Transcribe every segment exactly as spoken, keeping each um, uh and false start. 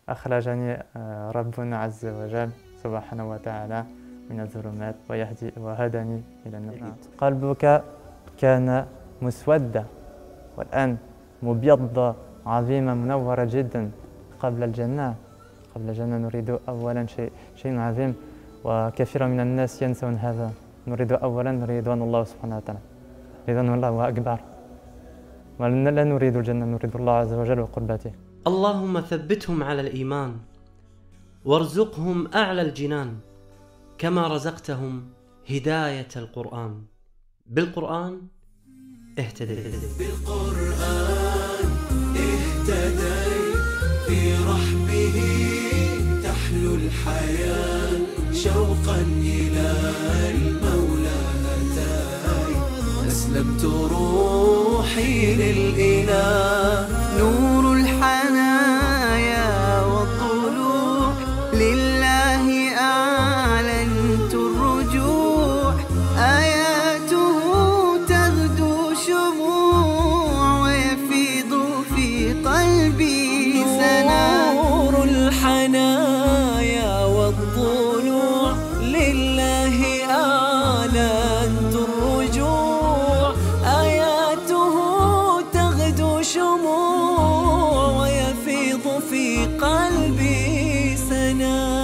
أخرجني ربنا عز وجل سبحانه وتعالى من الظلمات ويهدي وهدني إلى النور. قلبك كان مسودة والآن مبيضة عظيمة منورة جدا. قبل الجنة قبل الجنة نريد أولا شيء شيء عظيم، وكثير من الناس ينسون هذا. نريد أولا رضوان الله سبحانه وتعالى، رضوان الله هو أكبر، ولا نريد الجنة، نريد الله عز وجل وقربته. اللهم ثبتهم على الإيمان وارزقهم أعلى الجنان كما رزقتهم هداية القرآن. بالقرآن اهتديت، بالقرآن اهتديت، في رحبه تحلو الحياة، شوقا إلى المولى أتاي، أسلمت روحي للإله، نور الحنايا والطلوع، لله أعلنت الرجوع، آياته تغدو شموع، ويفيض في قلبي سنا، نور الحنايا والطلوع، لله أعلنت الرجوع، آياته تغدو شموع، ويفيض في قلبي سنا.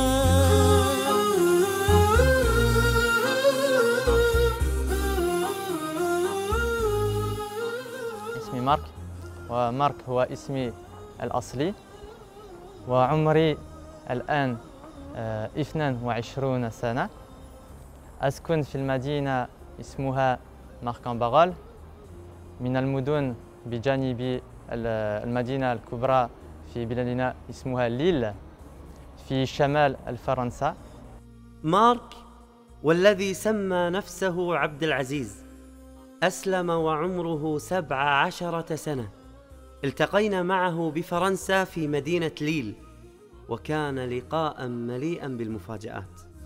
اسمي مارك، ومارك هو اسمي الأصلي، وعمري الآن اثنين وعشرين سنة. أسكن في المدينة اسمها ماركان-باغال، من المدن بجانب المدينة الكبرى في بلادنا اسمها ليل في شمال فرنسا. مارك والذي سمى نفسه عبد العزيز أسلم وعمره سبع عشرة سنة. التقينا معه بفرنسا في مدينة ليل، وكان لقاء مليئا بالمفاجآت.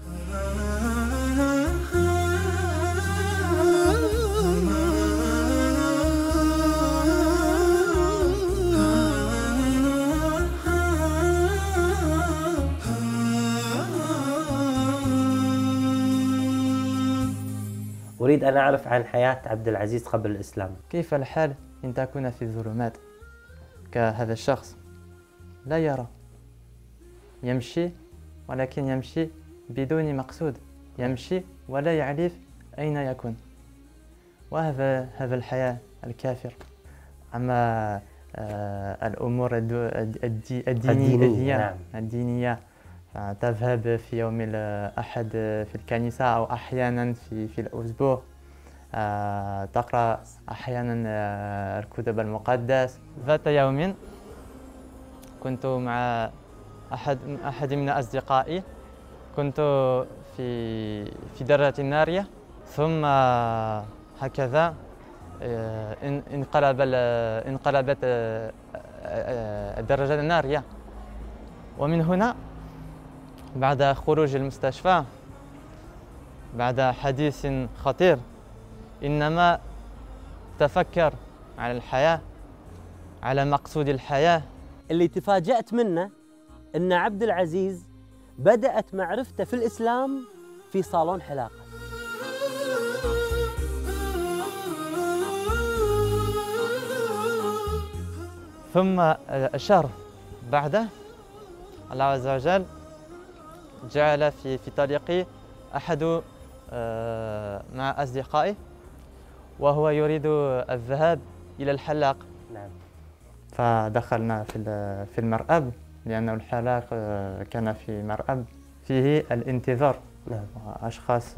أريد أن أعرف عن حياة عبد العزيز قبل الإسلام. كيف الحال إن تكون في الظلمات كهذا الشخص؟ لا يرى، يمشي ولكن يمشي بدون مقصود، يمشي ولا يعرف أين يكون، وهذا هذا الحياة الكافر. أما آه الأمور الدي الدينية, الدينية, نعم. الدينية تذهب في يوم الأحد في الكنيسة، أو أحيانا في في الأسبوع آه تقرأ أحيانا آه الكتب المقدس. ذات يوم كنت مع أحد أحد من أصدقائي، كنت في في دراجة نارية، ثم هكذا انقلب انقلبت الدراجة النارية، ومن هنا بعد خروج المستشفى بعد حديث خطير إنما تفكر على الحياة، على مقصود الحياة. اللي تفاجأت منه أن عبد العزيز بدأت معرفته في الإسلام في صالون حلاقة. ثم الشهر بعده الله عز وجل جعل في في طريقي أحد مع أصدقائي، وهو يريد الذهاب إلى الحلاق. نعم. فدخلنا في في المرأب، لأن الحلاق كان في مرأب فيه الانتظار. نعم. أشخاص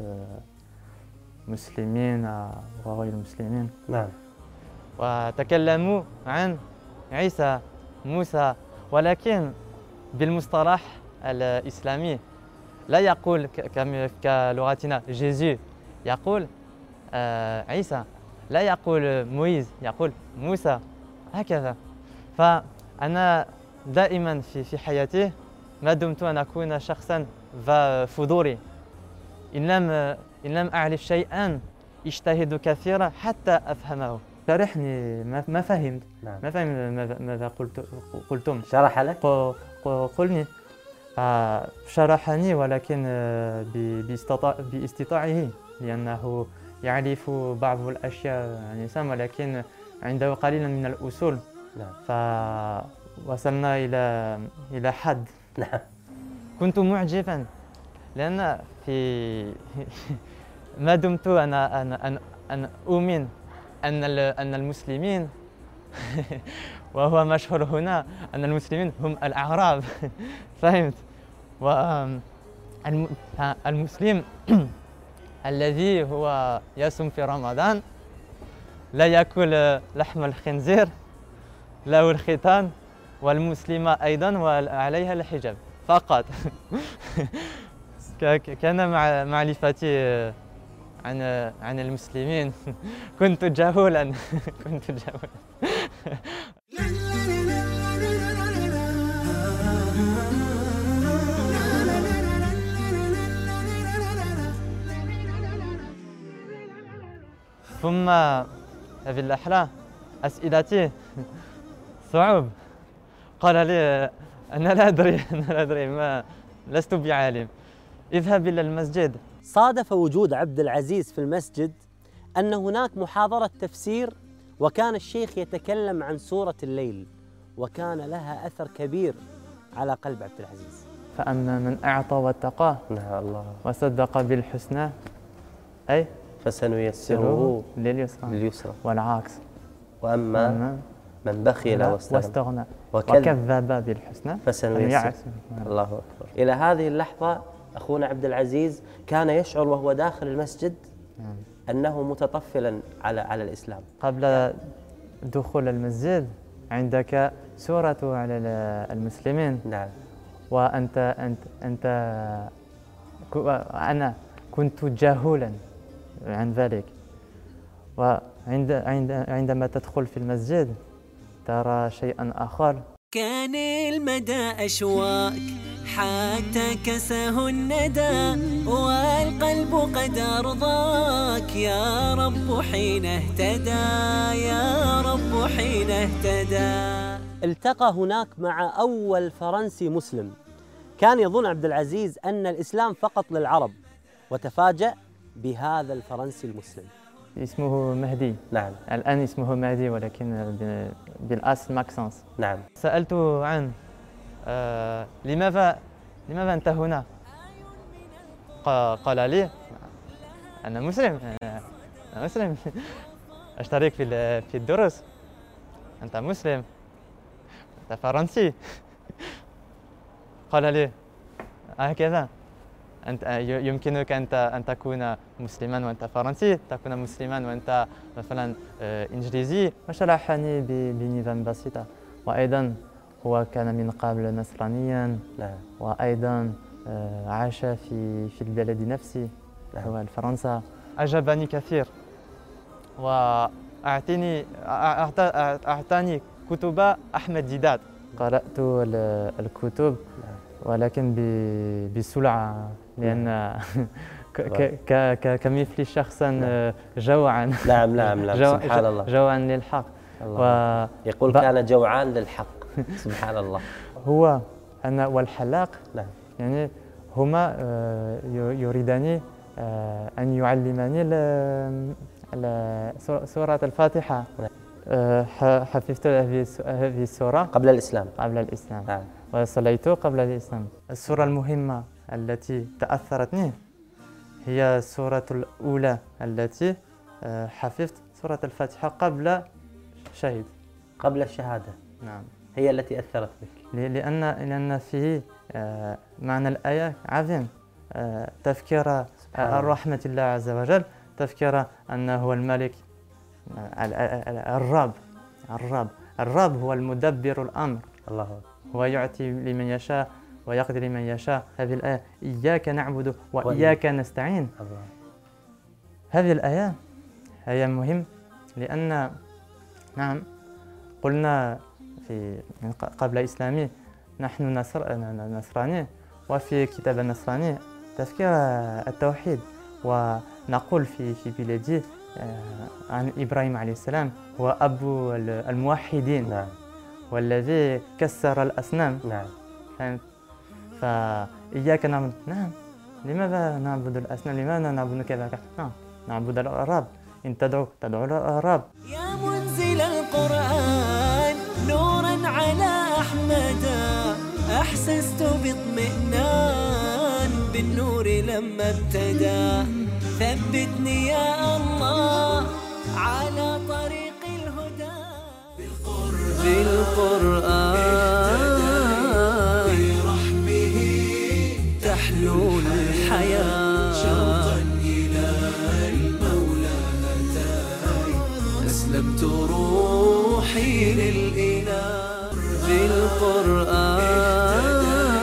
مسلمين وغير مسلمين. نعم. وتكلموا عن عيسى، موسى، ولكن بالمصطلح الإسلامي. لا يقول كلغتنا جيزو، يقول آه عيسى، لا يقول مويز، يقول موسى، هكذا. فأنا دائما في في حياتي ما دمت أن أكون شخصا ذا فضولي، إن لم إن لم أعرف شيئا اجتهد كثيرا حتى أفهمه. شرحني ما ما فهمت نعم. ما فهمت ماذا ماذا قلت قلتم. شرح لك؟ ق- ق- قلني آه، شرحني ولكن آه، ب- باستطاع- باستطاعه، لأنه يعرف بعض الأشياء عن الإسلام ولكن عنده قليلا من الأصول. نعم. فوصلنا إلى إلى حد نعم. كنت معجبا، لأن في ما دمت أنا أنا أنا, أنا أؤمن أن ال- أن المسلمين وهو مشهور هنا أن المسلمين هم الأعراب فهمت؟ والمسلم الذي هو يصوم في رمضان لا يأكل لحم الخنزير، له الختان، والمسلمة أيضا وعليها الحجاب فقط. ك- كان مع معرفتي عن عن المسلمين كنت جهولا كنت جهولا. ثم هذه اللحظة أسئلتي صعب. قال لي أنا لا أدري أنا لا أدري ما لست بعالم. اذهب إلى المسجد. صادف وجود عبد العزيز في المسجد أن هناك محاضرة تفسير، وكان الشيخ يتكلم عن سورة الليل، وكان لها أثر كبير على قلب عبد العزيز. فأما من أعطى واتقى نعم الله. وصدق بالحسنى أي فسنيسره لليسرى لليسرى، والعكس. وأما أما من بخل واستغنى واستغنى وكذب وكذب بالحسنى فسنيسره. الله أكبر. إلى هذه اللحظة أخونا عبد العزيز كان يشعر وهو داخل المسجد أنه متطفلا على على الإسلام. قبل دخول المسجد عندك سورة على المسلمين. نعم. وأنت أنت أنت أنا كنت جاهلا عن ذلك. وعند عند عندما تدخل في المسجد ترى شيئا آخر. كان المدى أشواك حتى كسه الندى، والقلب قد أرضاك يا رب حين اهتدى، يا رب حين اهتدى. التقى هناك مع أول فرنسي مسلم. كان يظن عبد العزيز أن الإسلام فقط للعرب، وتفاجأ بهذا الفرنسي المسلم. اسمه مهدي. نعم. الآن اسمه مهدي ولكن بالأصل ماكسنس. نعم. سألته عن آه لماذا لماذا أنت هنا؟ قال لي أنا مسلم أنا مسلم أشترك في في الدروس. أنت مسلم، أنت فرنسي. قال لي هكذا أنت يمكنك أنت أن تكون مسلما وأنت فرنسي، تكون مسلما وأنت مثلا إنجليزي. وشرحني بنظام بسيطة. وأيضا هو كان من قبل نصرانيا. نعم. وأيضا عاش في في البلد نفسه. نعم. هو فرنسا. أعجبني كثير وأعطيني أعطاني كتب أحمد ديدات. قرأت الكتب ولكن بسرعة، لأن كمثلي شخصا جوعا. نعم نعم نعم. سبحان الله. جوعا للحق. الله. يقول كان جوعان للحق. سبحان الله. هو أنا والحلاق. نعم. يعني هما يريدان أن يعلماني سورة الفاتحة. حفظت هذه السورة قبل الإسلام. قبل الإسلام. نعم. وصليت قبل الإسلام. السورة المهمة التي تأثرتني هي السورة الأولى التي حفظت سورة الفاتحة قبل شهيد. قبل الشهادة. نعم. هي التي أثرت بك. لأن لأن فيه معنى الآية عظيم. تذكر الرحمة الله عز وجل، تذكر أنه هو الملك الرب الرب الرب هو المدبر الأمر. الله. هو يعطي لمن يشاء ويقدر لمن يشاء. هذه الآية إياك نعبد وإياك نستعين. الله. هذه الآية هي مهم، لأن نعم قلنا في قبل إسلامي نحن نصر نصراني، وفي كتاب النصراني تذكر التوحيد. ونقول في في بلادي عن إبراهيم عليه السلام هو أبو الموحدين. نعم. والذي كسر الأصنام. نعم. فهمت؟ فإياك نعبد. نعم. لماذا نعبد الأصنام؟ لماذا نعبد كذا؟ نعم. نعبد الرب. إن تدعو تدعو الرب. يا منزل القرآن نورا على أحمد، أحسست باطمئنان بالنور لما ابتدى. ثبتني يا الله على طريق الهدى. بالقرآن برحمه تحلو الحياة، شوقا إلى المولى أتاي، أسلمت روحي للإله. بالقرآن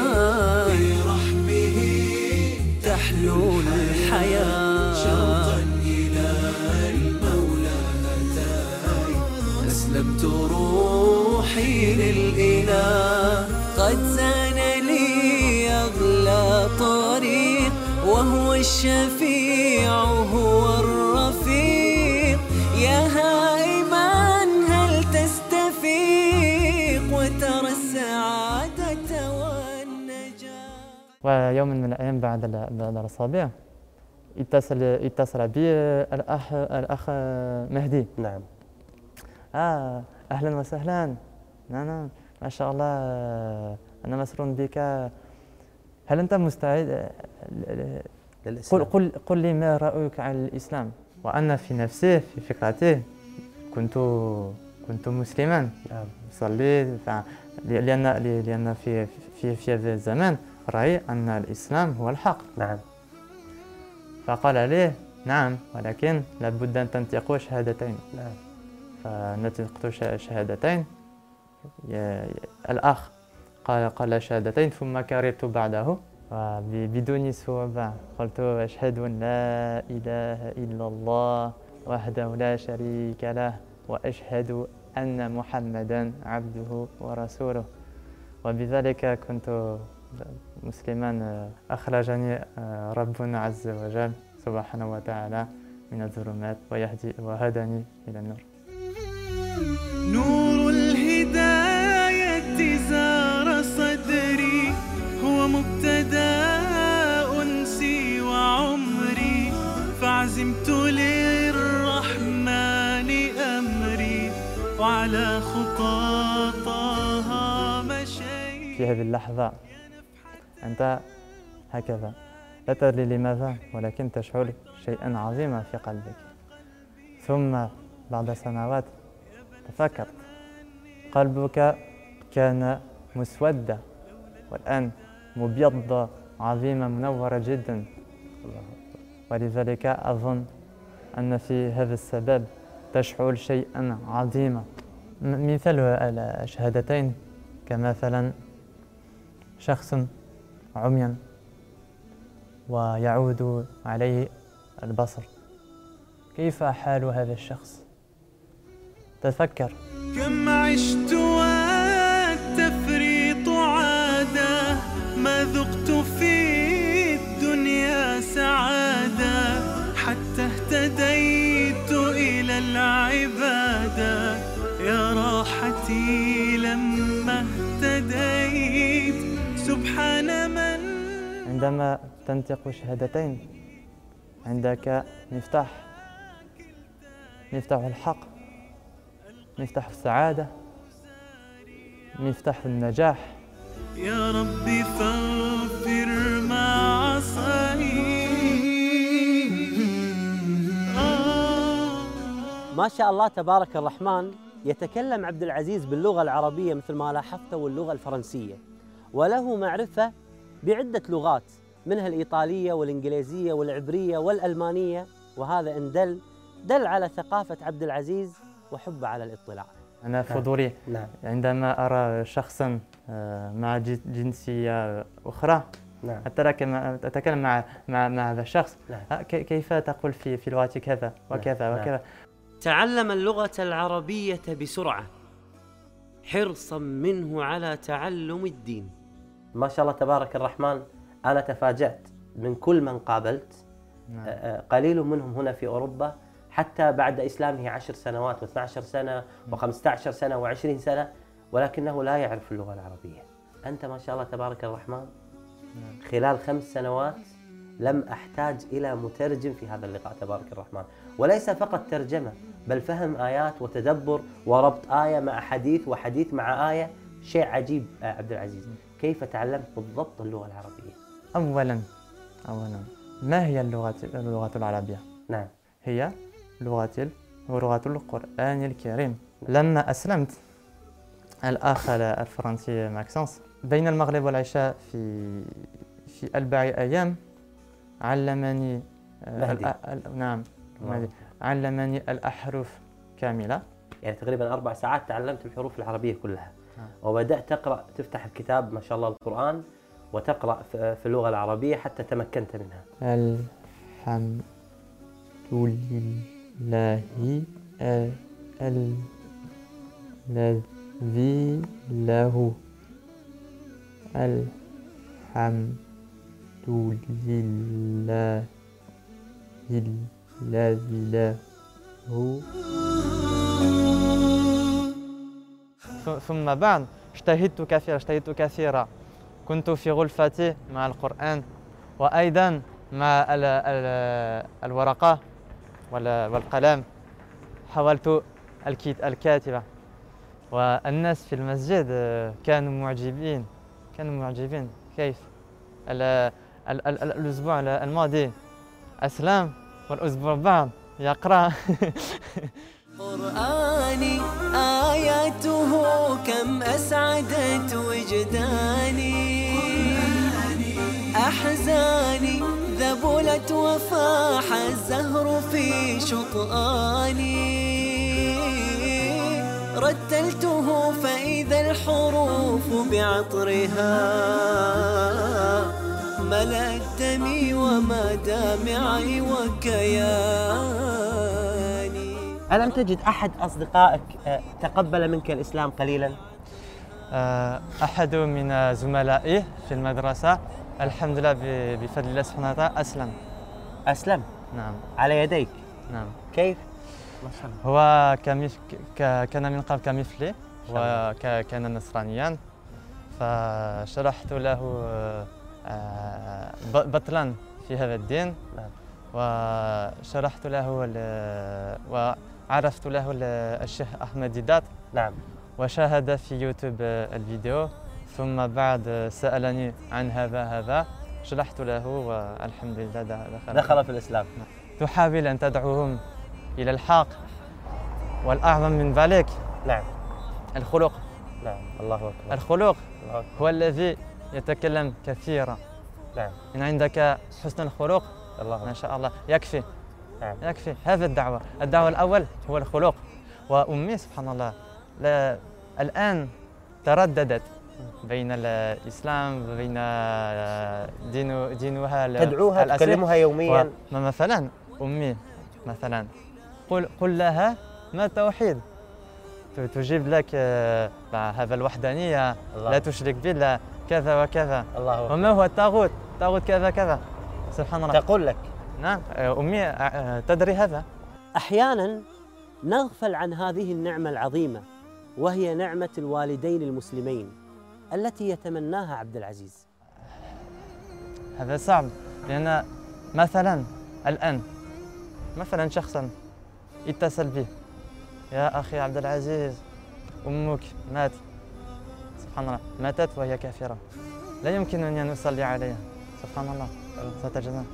برحمه تحلو الحياة، شوقا إلى المولى أتاي، أسلمت روحي للإله. قد زان لي أغلى طريق وهو الشفيع هو الرفيق. يا هائما هل تستفيق وترى السعادة والنجاة. ويوم من الأيام بعد بعد الأصابع اتصل اتصل بي الأخ الأخ مهدي. نعم. آه أهلا وسهلا. نعم نعم ما شاء الله، أنا مسرور بك. هل أنت مستعد؟ قل قل قل لي ما رأيك عن الإسلام؟ وأنا في نفسي في فكرتي كنت كنت مسلما. نعم. صليت لأن لأن في في في هذا الزمان رأي أن الإسلام هو الحق. نعم. فقال لي نعم، ولكن لابد أن تنطقوا شهادتين. نعم. فنطقت شهادتين. الأخ قال قال شهادتين ثم كررت بعده بدون صعوبة. قلت أشهد أن لا إله إلا الله وحده لا شريك له، وأشهد أن محمدا عبده ورسوله. وبذلك كنت مسلما. أخرجني ربنا عز وجل سبحانه وتعالى من الظلمات ويهدي وهداني إلى النور. نور الهداية زار صدري، هو مبتدأ أنسي وعمري، فعزمت للرحمن أمري وعلى خطاطها مشيت. في هذه اللحظة أنت هكذا لا تدري لماذا، ولكن تشعر شيئا عظيما في قلبك. ثم بعد سنوات تفكرت، قلبك كان مسودة والآن مبيضة عظيمة منورة جدا. ولذلك أظن أن في هذا السبب تشعر شيئا عظيما. مثال الشهادتين كمثلا شخص عميا ويعود عليه البصر، كيف حال هذا الشخص؟ تفكر كم عشت والتفريط عادة، ما ذقت في الدنيا سعادة، حتى اهتديت إلى العبادة. يا راحتي لما اهتديت سبحان من. عندما تنطق شهادتين عندك مفتاح، مفتاح الحق، مفتاح السعادة، مفتاح النجاح. يا ربي فاغفر ما عصاني. ما شاء الله تبارك الرحمن. يتكلم عبد العزيز باللغة العربية مثل ما لاحظت واللغة الفرنسية، وله معرفة بعدة لغات منها الإيطالية والإنجليزية والعبرية والألمانية، وهذا إن دل دل على ثقافة عبد العزيز وحبه على الاطلاع. أنا فضولي. نعم. عندما أرى شخصا مع جنسية أخرى نعم. أتكلم مع مع مع هذا الشخص. نعم. كيف تقول في في لغتي كذا وكذا نعم. وكذا. تعلم اللغة العربية بسرعة حرصا منه على تعلم الدين. ما شاء الله تبارك الرحمن. أنا تفاجأت من كل من قابلت. نعم. قليل منهم هنا في أوروبا حتى بعد إسلامه عشر سنوات واثنى عشر سنة وخمسة عشر سنة وعشرين سنة، ولكنه لا يعرف اللغة العربية. أنت ما شاء الله تبارك الرحمن خلال خمس سنوات لم أحتاج إلى مترجم في هذا اللقاء تبارك الرحمن، وليس فقط ترجمة بل فهم آيات وتدبر وربط آية مع حديث وحديث مع آية. شيء عجيب عبد العزيز، كيف تعلمت بالضبط اللغة العربية؟ أولا أولا ما هي اللغة اللغة العربية؟ نعم، هي لغة لغة القرآن الكريم. لما أسلمت الأخ الفرنسي ماكسنس بين المغرب والعشاء في في أربع أيام علمني مهدي. نعم مهدي. علمني الأحرف كاملة. يعني تقريبا أربع ساعات تعلمت الحروف العربية كلها. نعم. وبدأت تقرأ، تفتح الكتاب ما شاء الله القرآن وتقرأ في اللغة العربية حتى تمكنت منها. الحمد لله الذي له الحمد لله الذي له ثم بعد اجتهدت كثيرا اجتهدت كثيرا كنت في غرفتي مع القرآن وأيضا مع ال ال الورقة والقلم. حاولت الكاتبة والناس في المسجد كانوا معجبين كانوا معجبين كيف ال ال ال الأسبوع الماضي أسلم والأسبوع بعد يقرأ. قرآني آياته كم أسعدت وجداني، أحزاني ذبلت وفاح الزهر في شطآني، رتلته فإذا الحروف بعطرها ملأت دمي وما دامعي وكياني. ألم تجد أحد أصدقائك تقبل منك الإسلام قليلاً؟ أحد من زملائي في المدرسة الحمد لله بفضل الله سبحانه وتعالى أسلم. أسلم؟ نعم. على يديك؟ نعم. كيف؟ هو كمث كان من قبل كمثلي وكان نصرانيا، فشرحت له بطلا في هذا الدين. نعم. وشرحت له وعرفت له الشيخ أحمد ديدات. نعم. وشاهد في يوتيوب الفيديو، ثم بعد سألني عن هذا هذا شرحت له والحمد لله دخل دخل في الإسلام. تحاول أن تدعوهم إلى الحق، والأعظم من ذلك نعم الخلق. نعم. الله أكبر. الخلق الله أكبر. هو الذي يتكلم كثيرا. نعم. إن عندك حسن الخلق الله ما شاء الله يكفي. نعم. يكفي. هذا الدعوة الدعوة الأول هو الخلق. وأمي سبحان الله لا الآن ترددت بين الإسلام وبين دين دينها تدعوها تكلمها يوميا. مثلا أمي مثلا قل قل لها ما التوحيد، تجيب لك هذا الوحدانية، الله. لا تشرك بالله كذا وكذا. الله. وما هو الطاغوت؟ طاغوت كذا كذا. سبحان الله. تقول لك. نعم أمي تدري هذا. أحيانا نغفل عن هذه النعمة العظيمة وهي نعمة الوالدين المسلمين التي يتمناها عبد العزيز. هذا صعب، لأن مثلا الآن مثلا شخصا اتصل بي: يا أخي عبد العزيز أمك مات، سبحان الله ماتت وهي كافرة، لا يمكنني أن أصلي عليها، سبحان الله ستجنن.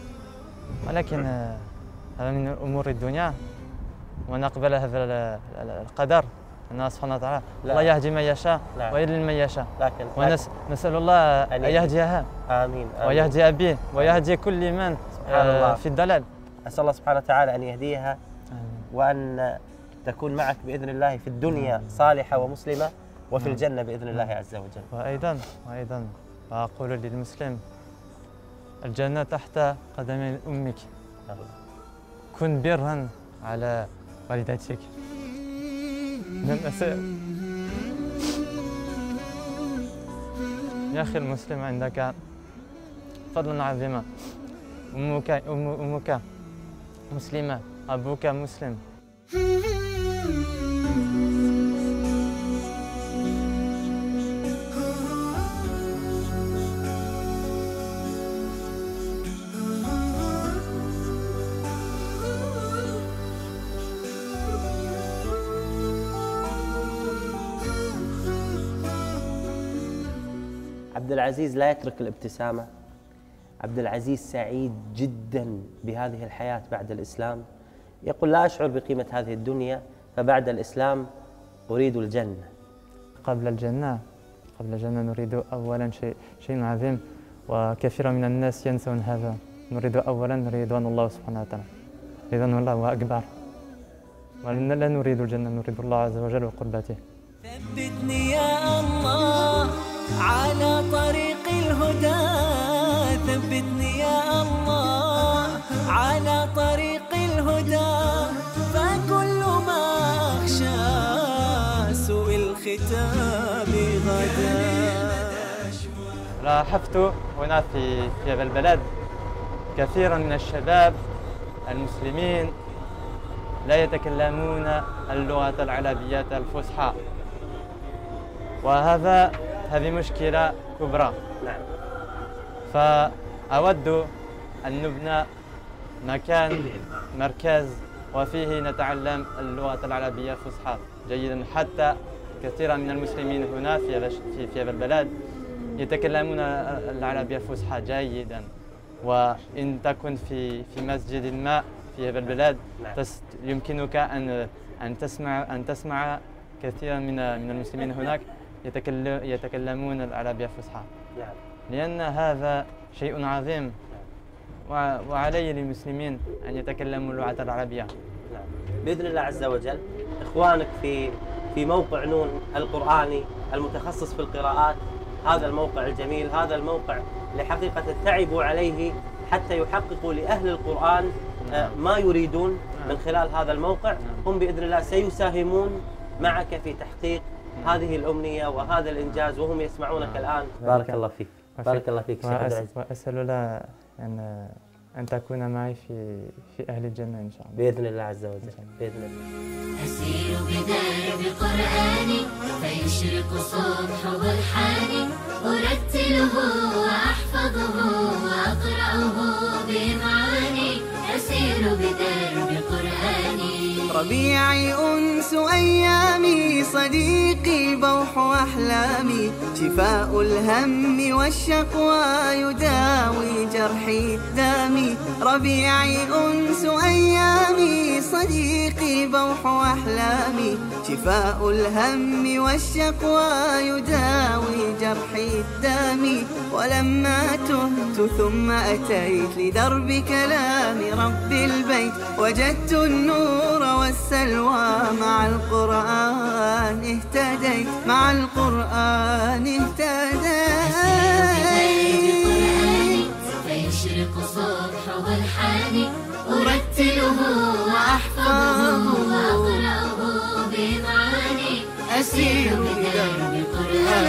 ولكن هذا من أمور الدنيا ونقبل هذا القدر، الله سبحانه وتعالى الله يهدي من يشاء ويضلل من يشاء. لكن ونسأل الله أن يهديها. آمين. آمين. ويهدي أبيه ويهدي كل من الله. في الضلال. أسأل الله سبحانه وتعالى أن يهديها. آمين. وأن تكون معك بإذن الله في الدنيا صالحة ومسلمة، وفي الجنة بإذن الله عز وجل. وأيضا وأيضا أقول للمسلم: الجنة تحت قدمي أمك. كن برا على والدتك. لم أسأل يا أخي المسلم، عندك فضلا عظيما. أمك أم أمك مسلمة أبوك مسلم. عبد العزيز لا يترك الابتسامة. عبد العزيز سعيد جدا بهذه الحياة بعد الإسلام. يقول لا أشعر بقيمة هذه الدنيا، فبعد الإسلام أريد الجنة. قبل الجنة قبل الجنة نريد أولا شيء شيء عظيم، وكثير من الناس ينسون هذا. نريد أولا رضوان الله سبحانه وتعالى. رضوان الله هو أكبر، لا نريد الجنة، نريد الله عز وجل وقربته. ثبتني يا الله على طريق الهدى، ثبتني يا الله على طريق الهدى، فكل ما أخشى سوء الختام غدا. لاحظت هنا في في هذا البلد كثيرا من الشباب المسلمين لا يتكلمون اللغة العربية الفصحى، وهذا هذه مشكلة كبرى. نعم. فأود أن نبنى مكان مركز وفيه نتعلم اللغة العربية الفصحى جيدا، حتى كثير من المسلمين هنا في هذا في في هذا البلد يتكلمون العربية الفصحى جيدا. وإن تكن في في مسجد ما في هذا البلد يمكنك أن أن تسمع أن تسمع كثيرا من من المسلمين هناك يتكلمون العربية الفصحى. نعم. لأن هذا شيء عظيم، وعلي للمسلمين أن يتكلموا اللغة العربية. نعم. بإذن الله عز وجل إخوانك في في موقع نون القرآني المتخصص في القراءات، هذا الموقع الجميل، هذا الموقع اللي حقيقة تعبوا عليه حتى يحققوا لأهل القرآن ما يريدون من خلال هذا الموقع. هم بإذن الله سيساهمون معك في تحقيق هذه الأمنية وهذا الإنجاز وهم يسمعونك الآن. بارك الله فيك. بارك الله فيك شيخ عبد العزيز. وأسأل الله أن أن تكون معي في في أهل الجنة إن شاء الله. بإذن الله عز وجل. بإذن الله. أسير بدرب قرآني فيشرق صبح برحاني، أرتله وأحفظه وأقرأه بمعاني، أسير بدرب قرآني. ربيعي أنس أيامي، صديقي بوح أحلامي، شفاء الهم والشقوى يداوي جرحي دامي. ربيعي أنس أيامي، صديقي بوح أحلامي، شفاء الهم والشقوى يداوي جرحي دامي. ولما تهت ثم أتيت لدرب كلام رب البيت، وجدت النور والسلوى مع القرآن اهتديت، مع القرآن اهتديت. فيشرق صبح والحاني، أرتله وأحفظه وأقرأه بمعاني، أسير بدرب قرآني.